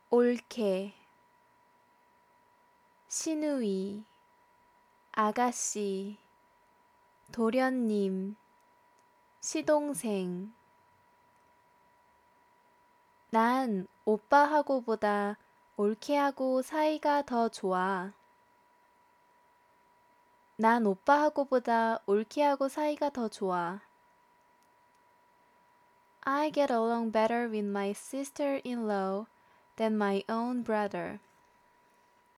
올케, 시누이, 아가씨, 도련님, 시동생. 난 오빠하고보다 올케하고 사이가 더 좋아. 난 오빠하고보다 올케하고 사이가 더 좋아. I get along better with my sister-in-law than my own brother.